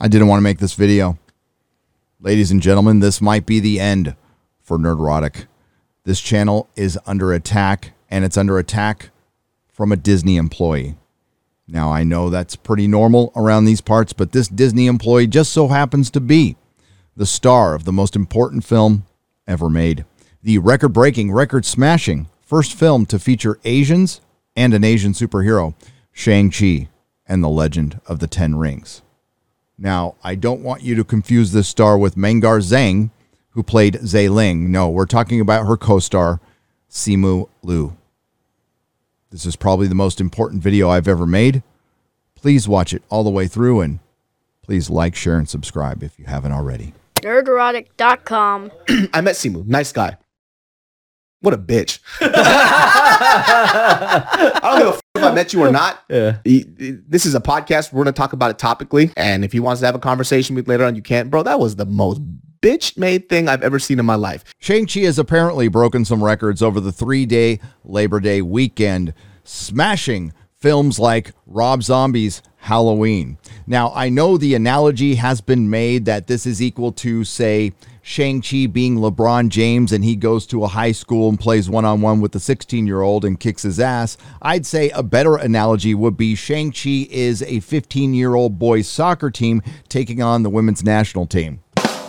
I didn't want to make this video. Ladies and gentlemen, this might be the end for Nerdrotic. This channel is under attack, and it's under attack from a Disney employee. Now, I know that's pretty normal around these parts, but this Disney employee just so happens to be the star of the most important film ever made. The record-breaking, record-smashing first film to feature Asians and an Asian superhero, Shang-Chi and the Legend of the Ten Rings. Now, I don't want you to confuse this star with Mengar Zhang, who played Zhe Ling. No, we're talking about her co-star, Simu Liu. This is probably the most important video I've ever made. Please watch it all the way through, and please like, share, and subscribe if you haven't already. Nerdrotic.com. I met Simu. Nice guy. What a bitch. I don't give a if I met you or not. Yeah. This is a podcast. We're going to talk about it topically. And if he wants to have a conversation with me later on, you can't. Bro, that was the most bitch-made thing I've ever seen in my life. Shang-Chi has apparently broken some records over the 3-day Labor Day weekend, smashing films like Rob Zombie's Halloween. Now, I know the analogy has been made that this is equal to, say, Shang-Chi being LeBron James and he goes to a high school and plays one-on-one with a 16-year-old and kicks his ass. I'd say a better analogy would be Shang-Chi is a 15-year-old boys soccer team taking on the women's national team.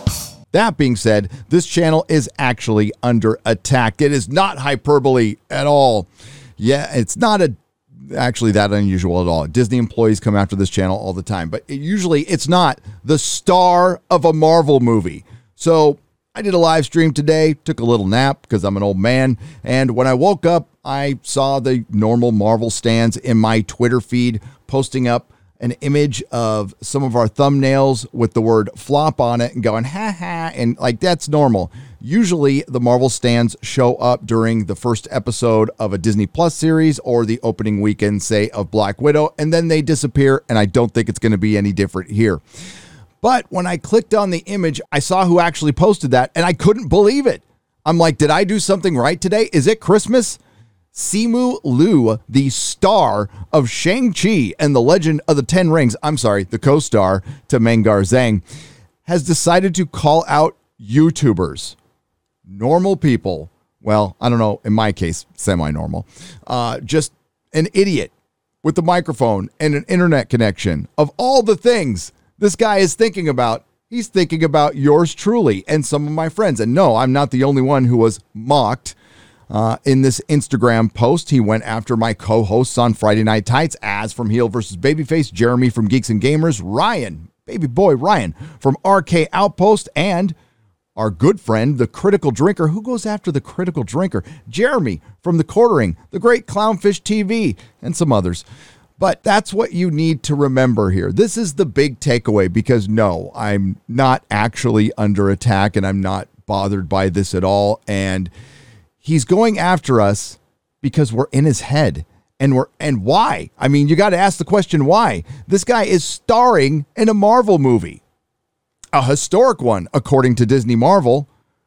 That being said, this channel is actually under attack. It is not hyperbole at all. Yeah, it's not actually that unusual at all. Disney employees come after this channel all the time, but usually it's not the star of a Marvel movie. So I did a live stream today, took a little nap because I'm an old man, and when I woke up, I saw the normal Marvel stands in my Twitter feed posting up an image of some of our thumbnails with the word flop on it and going, ha ha, and like that's normal. Usually the Marvel stands show up during the first episode of a Disney Plus series or the opening weekend, say, of Black Widow, and then they disappear, and I don't think it's going to be any different here. But when I clicked on the image, I saw who actually posted that, and I couldn't believe it. I'm like, did I do something right today? Is it Christmas? Simu Liu, the star of Shang-Chi and the Legend of the Ten Rings, the co-star to Mengar Zhang, has decided to call out YouTubers, normal people, well, I don't know, in my case, semi-normal, just an idiot with a microphone and an internet connection. Of all the things this guy is thinking about, he's thinking about yours truly and some of my friends. And no, I'm not the only one who was mocked. In this Instagram post, he went after my co-hosts on Friday Night Tights, Az from Heel vs. Babyface, Jeremy from Geeks and Gamers, Ryan, baby boy Ryan from RK Outpost, and our good friend, the Critical Drinker. Who goes after the Critical Drinker? Jeremy from The Quartering, The Great Clownfish TV, and some others. But that's what you need to remember here. This is the big takeaway because, no, I'm not actually under attack and I'm not bothered by this at all. And he's going after us because we're in his head. And why? I mean, you got to ask the question, why? This guy is starring in a Marvel movie. A historic one, according to Disney Marvel.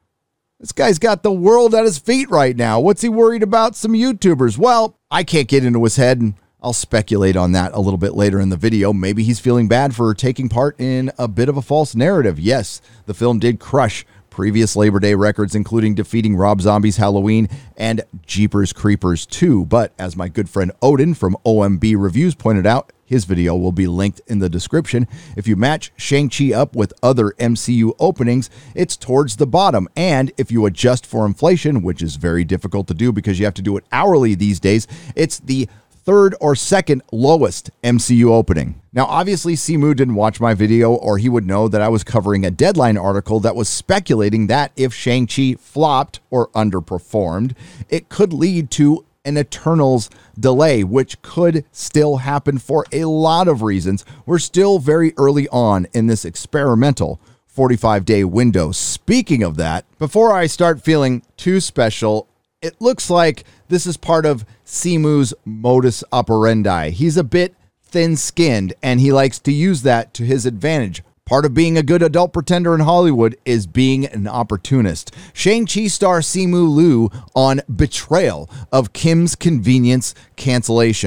This guy's got the world at his feet right now. What's he worried about some YouTubers? Well, I can't get into his head, and I'll speculate on that a little bit later in the video. Maybe he's feeling bad for taking part in a bit of a false narrative. Yes, the film did crush previous Labor Day records, including defeating Rob Zombie's Halloween and Jeepers Creepers 2. But as my good friend Odin from OMB Reviews pointed out, his video will be linked in the description. If you match Shang-Chi up with other MCU openings, it's towards the bottom. And if you adjust for inflation, which is very difficult to do because you have to do it hourly these days, it's the third or second lowest MCU opening. Now, obviously, Simu didn't watch my video, or he would know that I was covering a Deadline article that was speculating that if Shang-Chi flopped or underperformed, it could lead to an Eternals delay, which could still happen for a lot of reasons. We're still very early on in this experimental 45-day window. Speaking of that, before I start feeling too special, it looks like this is part of Simu's modus operandi. He's a bit thin-skinned, and he likes to use that to his advantage. Part of being a good adult pretender in Hollywood is being an opportunist. Shang-Chi star Simu Liu on betrayal of Kim's Convenience cancellation.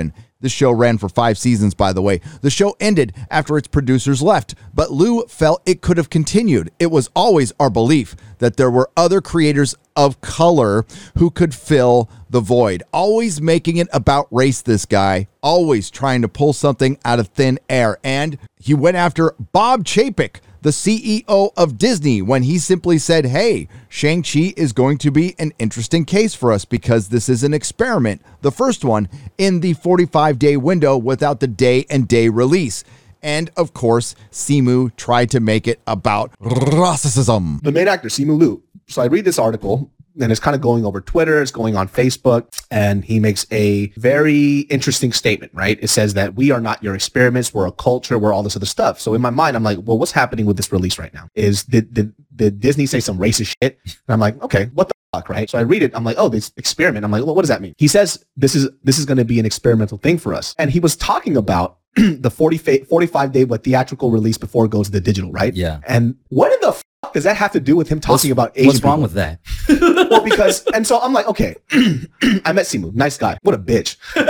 The show ran for 5 seasons, by the way. The show ended after its producers left, but Liu felt it could have continued. It was always our belief that there were other creators of color who could fill the void. Always making it about race, this guy. Always trying to pull something out of thin air. And he went after Bob Chapek, the CEO of Disney, when he simply said, hey, Shang-Chi is going to be an interesting case for us because this is an experiment, the first one in the 45-day window without the day and day release. And of course, Simu tried to make it about racism. The main actor, Simu Liu. So I read this article, and it's kind of going over Twitter, it's going on Facebook, and he makes a very interesting statement, right? It says that we are not your experiments, we're a culture, we're all this other stuff. So in my mind, I'm like, well, what's happening with this release right now? Did Disney say some racist shit? And I'm like, okay, what the fuck, right? So I read it, I'm like, oh, this experiment. I'm like, well, what does that mean? He says this is going to be an experimental thing for us. And he was talking about the 45-day theatrical release before it goes to the digital, right? Yeah. And what in the fuck does that have to do with him talking about Asian What's wrong people? with that? Well, because, and so I'm like, okay, I met Simu, nice guy. What a bitch. I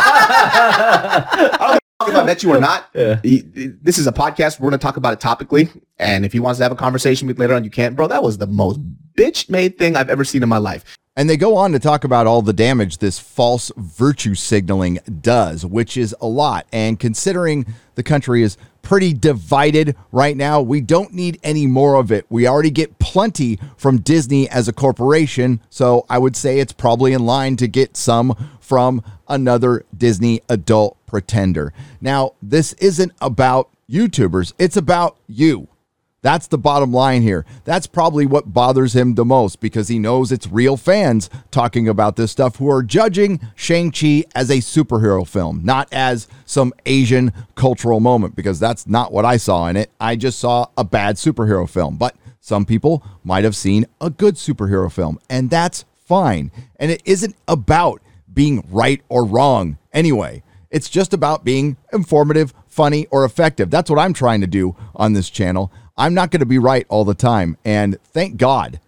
don't know if I met you or not. Yeah. This is a podcast. We're going to talk about it topically. And if he wants to have a conversation with me later on, you can. Bro, that was the most bitch-made thing I've ever seen in my life. And they go on to talk about all the damage this false virtue signaling does, which is a lot. And considering the country is pretty divided right now, we don't need any more of it. We already get plenty from Disney as a corporation, so I would say it's probably in line to get some from another Disney adult pretender. Now, this isn't about YouTubers, it's about you. That's the bottom line here. That's probably what bothers him the most because he knows it's real fans talking about this stuff who are judging Shang-Chi as a superhero film, not as some Asian cultural moment, because that's not what I saw in it. I just saw a bad superhero film, but some people might have seen a good superhero film, and that's fine. And it isn't about being right or wrong anyway. It's just about being informative, funny, or effective. That's what I'm trying to do on this channel. I'm not going to be right all the time, and thank God.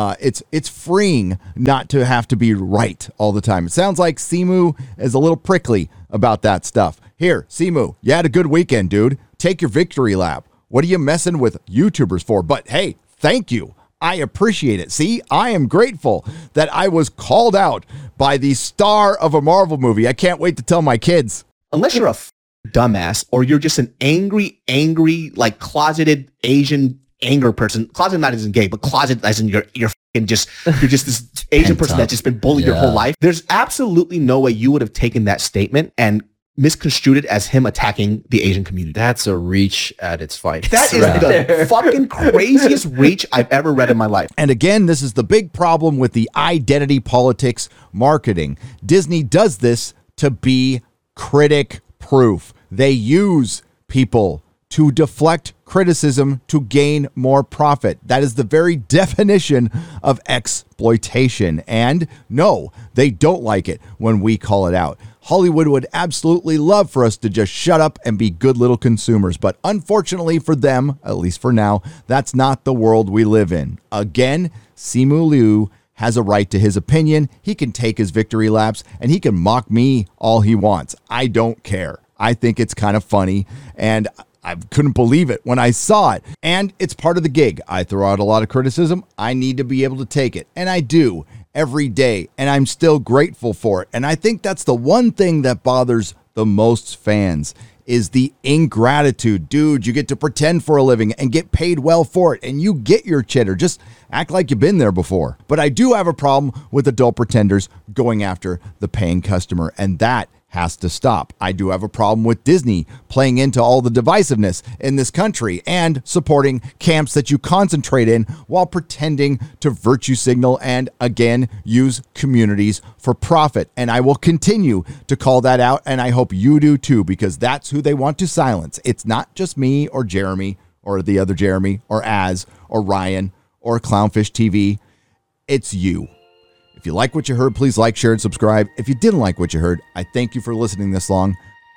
It's freeing not to have to be right all the time. It sounds like Simu is a little prickly about that stuff. Here, Simu, you had a good weekend, dude. Take your victory lap. What are you messing with YouTubers for? But hey, thank you. I appreciate it. See, I am grateful that I was called out by the star of a Marvel movie. I can't wait to tell my kids. Unless you're a dumbass or you're just an angry, like closeted Asian anger person. Closet not as in gay, but closet as in you're just this Asian person that's just been bullied your whole life. There's absolutely no way you would have taken that statement and misconstrued it as him attacking the Asian community. That's a reach at its finest. That is the fucking craziest reach I've ever read in my life. And again, this is the big problem with the identity politics marketing. Disney does this to be critic proof. They use people to deflect criticism to gain more profit. That is the very definition of exploitation. And no, they don't like it when we call it out. Hollywood would absolutely love for us to just shut up and be good little consumers. But unfortunately for them, at least for now, that's not the world we live in. Again, Simu Liu has a right to his opinion. He can take his victory laps and he can mock me all he wants. I don't care. I think it's kind of funny, and I couldn't believe it when I saw it. And it's part of the gig. I throw out a lot of criticism. I need to be able to take it, and I do every day, and I'm still grateful for it. And I think that's the one thing that bothers the most fans is the ingratitude. Dude, you get to pretend for a living and get paid well for it, and you get your cheddar. Just act like you've been there before. But I do have a problem with adult pretenders going after the paying customer, and that has to stop. I do have a problem with Disney playing into all the divisiveness in this country and supporting camps that you concentrate in while pretending to virtue signal and, again, use communities for profit. And I will continue to call that out, and I hope you do too, because that's who they want to silence. It's not just me or Jeremy or the other Jeremy or Az or Ryan or Clownfish TV. It's you. If you like what you heard, please like, share, and subscribe. If you didn't like what you heard, I thank you for listening this long.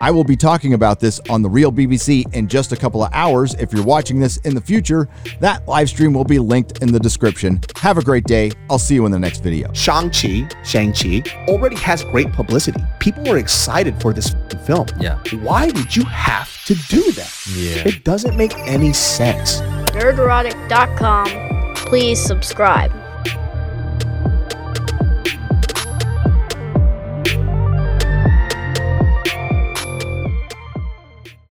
I will be talking about this on The Real BBC in just a couple of hours. If you're watching this in the future, that live stream will be linked in the description. Have a great day. I'll see you in the next video. Shang-Chi already has great publicity. People were excited for this film. Yeah. Why did you have to do that? Yeah. It doesn't make any sense. Nerderotic.com. Please subscribe.